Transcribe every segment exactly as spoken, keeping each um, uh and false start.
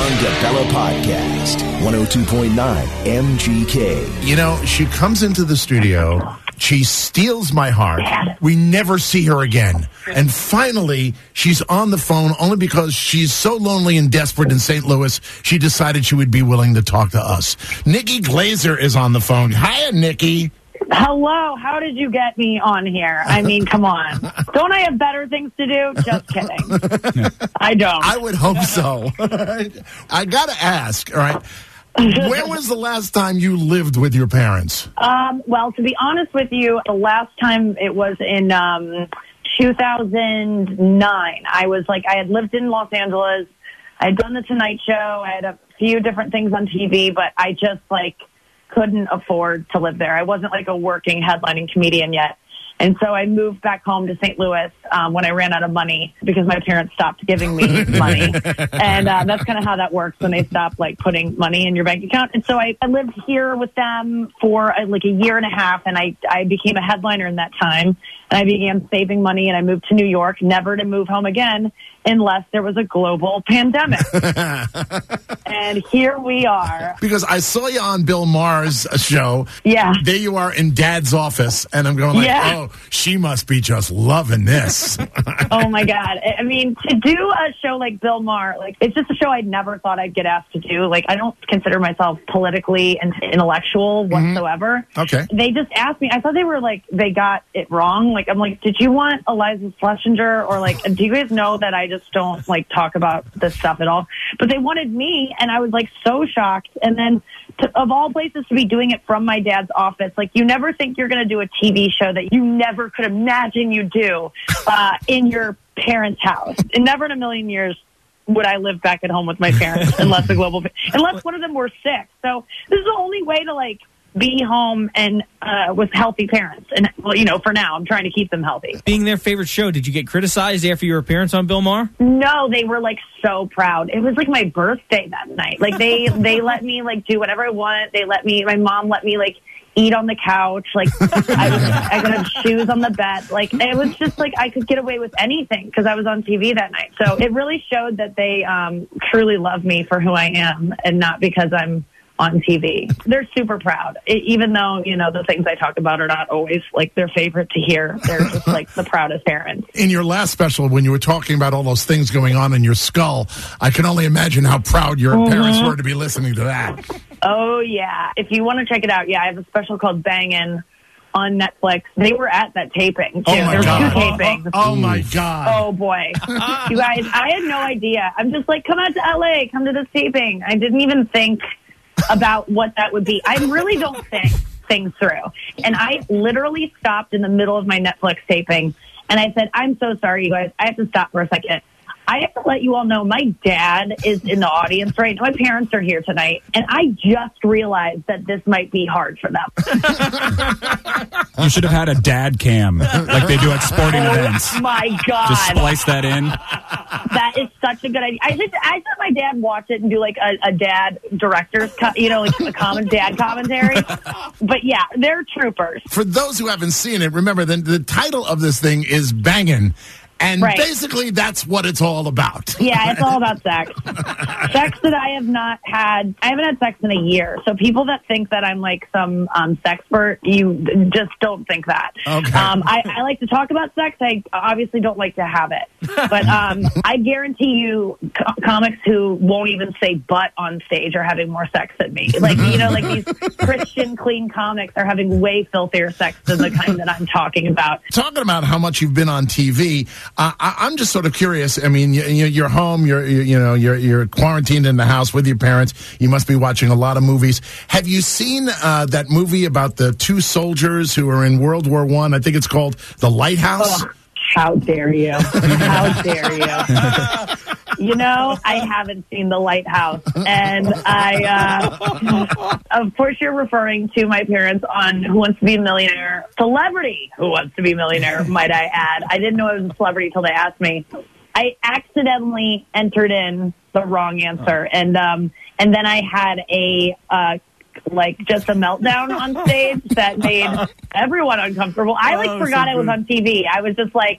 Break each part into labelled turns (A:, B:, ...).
A: John DeBella Podcast, one oh two point nine M G K.
B: You know, she comes into the studio, she steals my heart, we never see her again. And finally, she's on the phone only because she's so lonely and desperate in Saint Louis, she decided she would be willing to talk to us. Nikki Glazer is on the phone. Hiya, Nikki.
C: Hello, how did you get me on here? I mean, come on. Don't I have better things to do? Just kidding. I don't.
B: I would hope so. I got to ask, all right, when was the last time you lived with your parents?
C: Um, well, to be honest with you, the last time it was in um, two thousand nine. I was like, I had lived in Los Angeles. I had done the Tonight Show. I had a few different things on T V, but I just like couldn't afford to live there. I wasn't like a working headlining comedian yet. And so I moved back home to Saint Louis um, when I ran out of money because my parents stopped giving me money. And uh, that's kind of how that works when they stop like putting money in your bank account. And so I, I lived here with them for uh, like a year and a half, and I, I became a headliner in that time. And I began saving money, and I moved to New York, never to move home again unless there was a global pandemic. And here we are.
B: Because I saw you on Bill Maher's show.
C: Yeah.
B: There you are in Dad's office, and I'm going like,
C: yeah.
B: oh, she must be just loving this.
C: Oh, my God. I mean, to do a show like Bill Maher, like, it's just a show I'd never thought I'd get asked to do. Like, I don't consider myself politically and intellectual whatsoever.
B: Mm-hmm. Okay.
C: They just asked me. I thought they were like, they got it wrong. Like, I'm like, did you want Eliza Schlesinger? Or like, do you guys know that I just don't like talk about this stuff at all? But they wanted me, and I was like so shocked. And then to, of all places to be doing it from my dad's office, like you never think you're going to do a T V show that you never could imagine you do uh, in your parents' house. And never in a million years would I live back at home with my parents unless the global, unless one of them were sick. So this is the only way to like be home and uh, with healthy parents. And, well, you know, for now, I'm trying to keep them healthy.
D: Being their favorite show, did you get criticized after your appearance on Bill Maher?
C: No, they were, like, so proud. It was, like, my birthday that night. Like, they, they let me, like, do whatever I want. They let me, my mom let me, like, eat on the couch. Like, I, was, I could have shoes on the bed. Like, it was just, like, I could get away with anything because I was on T V that night. So it really showed that they um, truly love me for who I am and not because I'm on T V. They're super proud, it, even though, you know, the things I talk about are not always like their favorite to hear. They're just like the proudest parents.
B: In your last special, when you were talking about all those things going on in your skull, I can only imagine how proud your mm-hmm. parents were to be listening to that.
C: Oh, yeah. If you want to check it out, yeah, I have a special called Bangin' on Netflix. They were at that taping, too.
B: Oh, my
C: there were
B: God.
C: two tapings.
B: Oh, oh, my God.
C: Oh, boy. You guys, I had no idea. I'm just like, come out to L A, come to this taping. I didn't even think about what that would be. I really don't think things through. And I literally stopped in the middle of my Netflix taping, and I said, I'm so sorry, you guys. I have to stop for a second. I have to let you all know my dad is in the audience right now. My parents are here tonight, and I just realized that this might be hard for them.
E: You should have had a dad cam like they do at sporting
C: oh,
E: events.
C: My God.
E: Just splice that in.
C: That is such a good idea. I just I let my dad watch it and do like a, a dad director's, co- you know, like a common dad commentary. But yeah, they're troopers.
B: For those who haven't seen it, remember the, the title of this thing is Bangin'. And
C: right.
B: basically, that's what it's all about.
C: Yeah, it's all about sex. Sex that I have not had. I haven't had sex in a year. So people that think that I'm like some um, sexpert, you just don't think that.
B: Okay.
C: Um, I, I like to talk about sex. I obviously don't like to have it. But um, I guarantee you co- comics who won't even say butt on stage are having more sex than me. Like, you know, like these Christian clean comics are having way filthier sex than the kind that I'm talking about.
B: Talking about how much you've been on T V, Uh, I, I'm just sort of curious. I mean, you, you're home. You're, you, you know, you're you're quarantined in the house with your parents. You must be watching a lot of movies. Have you seen uh, that movie about the two soldiers who were in World War One? I think it's called The Lighthouse.
C: Oh, how dare you? How dare you? You know, I haven't seen The Lighthouse, and I, uh, of course, you're referring to my parents on Who Wants to Be a Millionaire, Celebrity Who Wants to Be a Millionaire, might I add. I didn't know it was a celebrity until they asked me. I accidentally entered in the wrong answer, and um, and then I had a uh, like just a meltdown on stage that made everyone uncomfortable. I like
E: oh,
C: forgot
E: so
C: I was on T V. I was just like,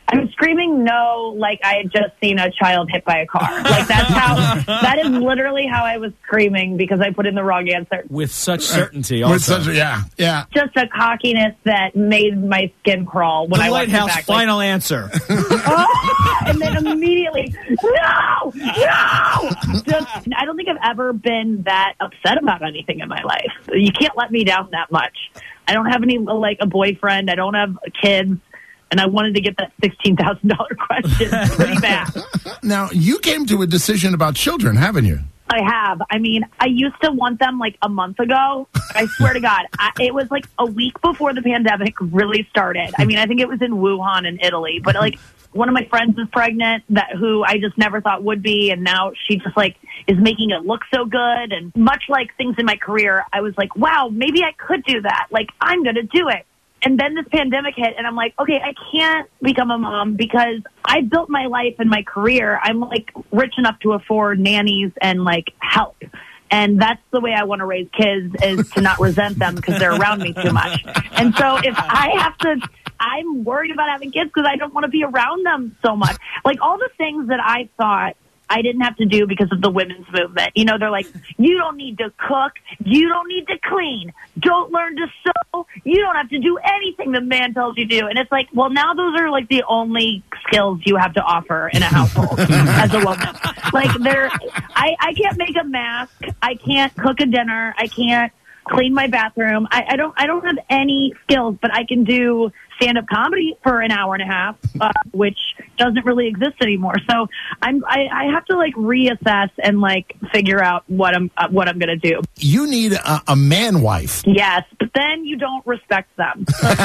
C: I'm screaming no like I had just seen a child hit by a car. Like, that's how, that is literally how I was screaming because I put in the wrong answer.
D: With such certainty also.
B: With such, yeah, yeah.
C: Just a cockiness that made my skin crawl when
D: the
C: I watched
D: Lighthouse
C: it back.
D: final
C: like,
D: answer.
C: oh! And then immediately, no! No! Just, I don't think I've ever been that upset about anything in my life. You can't let me down that much. I don't have any, like, a boyfriend. I don't have kids. And I wanted to get that sixteen thousand dollars question pretty bad.
B: Now, you came to a decision about children, haven't you?
C: I have. I mean, I used to want them like a month ago. I swear to God. I, it was like a week before the pandemic really started. I mean, I think it was in Wuhan in Italy. But like one of my friends is pregnant that who I just never thought would be. And now she just like is making it look so good. And much like things in my career, I was like, wow, maybe I could do that. Like, I'm going to do it. And then this pandemic hit, and I'm like, okay, I can't become a mom because I built my life and my career. I'm, like, rich enough to afford nannies and, like, help. And that's the way I want to raise kids, is to not resent them because they're around me too much. And so if I have to, I'm worried about having kids because I don't want to be around them so much. Like, all the things that I thought I didn't have to do because of the women's movement. You know, they're like, you don't need to cook. You don't need to clean. Don't learn to sew. You don't have to do anything the man tells you to do. And it's like, well, now those are like the only skills you have to offer in a household as a woman. Like, they're, I, I can't make a mask. I can't cook a dinner. I can't clean my bathroom. I, I don't, I don't have any skills, but I can do stand-up comedy for an hour and a half, uh, which doesn't really exist anymore. So I'm, I, I have to like reassess and like figure out what I'm, uh, what I'm going to do.
B: You need a, a man wife.
C: Yes, but then you don't respect them.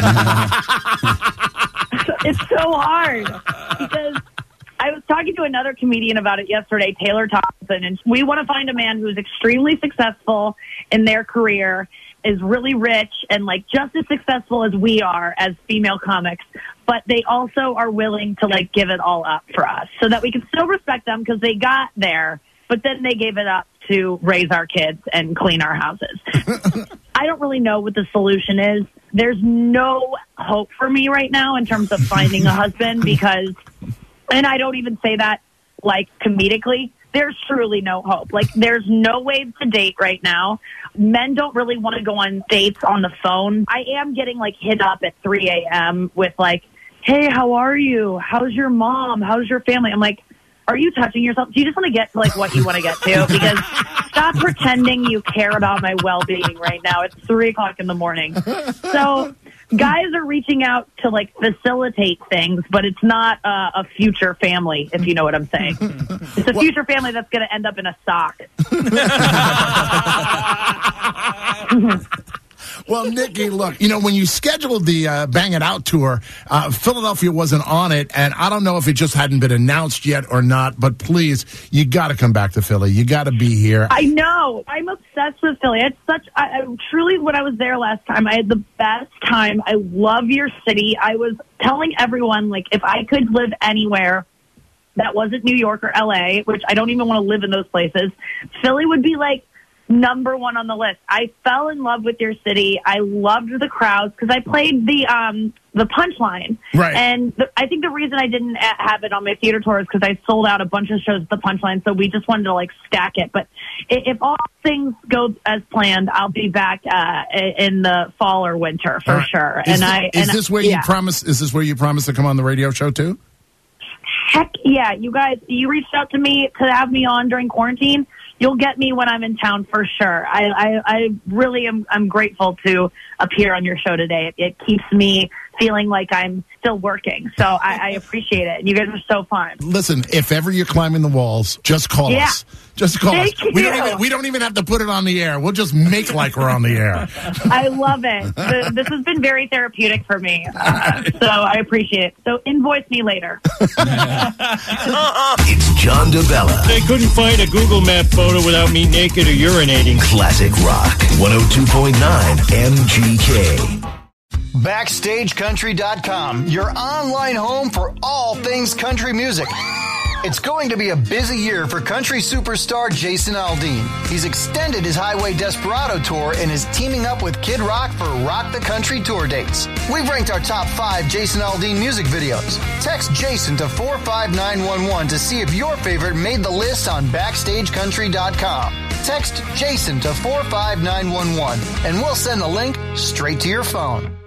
C: It's so hard because I was talking to another comedian about it yesterday, Taylor Thompson, and we want to find a man who's extremely successful in their career, is really rich and like just as successful as we are as female comics, but they also are willing to like give it all up for us so that we can still respect them because they got there, but then they gave it up to raise our kids and clean our houses. I don't really know what the solution is. There's no hope for me right now in terms of finding a husband because, and I don't even say that like comedically, there's truly no hope. Like, there's no way to date right now. Men don't really want to go on dates on the phone. I am getting, like, hit up at three a.m. with, like, hey, how are you? How's your mom? How's your family? I'm like, are you touching yourself? Do you just want to get to, like, what you want to get to? Because stop pretending you care about my well-being right now. It's three o'clock in the morning. So guys are reaching out to, like, facilitate things, but it's not uh, a future family, if you know what I'm saying. It's a future family that's going to end up in a sock.
B: Well, Nikki, look, you know, when you scheduled the uh, Bang It Out tour, uh, Philadelphia wasn't on it, and I don't know if it just hadn't been announced yet or not, but please, you got to come back to Philly. You got to be here.
C: I know. I'm obsessed with Philly. It's such, I, I truly, when I was there last time, I had the best time. I love your city. I was telling everyone, like, if I could live anywhere that wasn't New York or L A, which I don't even want to live in those places, Philly would be, like, number one on the list. I fell in love with your city. I loved the crowds because I played the um the Punchline.
B: Right.
C: And the, I think the reason I didn't have it on my theater tour is because I sold out a bunch of shows at the Punchline, so we just wanted to like stack it. But if all things go as planned, I'll be back uh, in the fall or winter for right. sure.
B: Is
C: and
B: this,
C: I
B: is
C: and
B: this where
C: yeah.
B: you promise? Is this where you promise to come on the radio show too?
C: Heck yeah, you guys! You reached out to me to have me on during quarantine. You'll get me when I'm in town for sure. I, I, I really am I'm grateful to appear on your show today. It, it keeps me feeling like I'm still working. So I, I appreciate it. You guys are so fun.
B: Listen, if ever you're climbing the walls, just call
C: yeah.
B: us. Just call
C: Thank
B: us.
C: You.
B: We don't, even, we don't even have to put it on the air. We'll just make like we're on the air.
C: I love it. This has been very therapeutic for me. Uh, so I appreciate it. So invoice me later.
A: It's John DeBella.
F: They couldn't find a Google Map photo without me naked or urinating.
A: Classic Rock. one oh two point nine M G K.
G: Backstage Country dot com, your online home for all things country music. It's going to be a busy year for country superstar Jason Aldean. He's extended his Highway Desperado tour and is teaming up with Kid Rock for Rock the Country tour dates. We've ranked our top five Jason Aldean music videos. Text Jason to four five nine one one to see if your favorite made the list on backstage country dot com. Text Jason to four five nine one one and we'll send the link straight to your phone.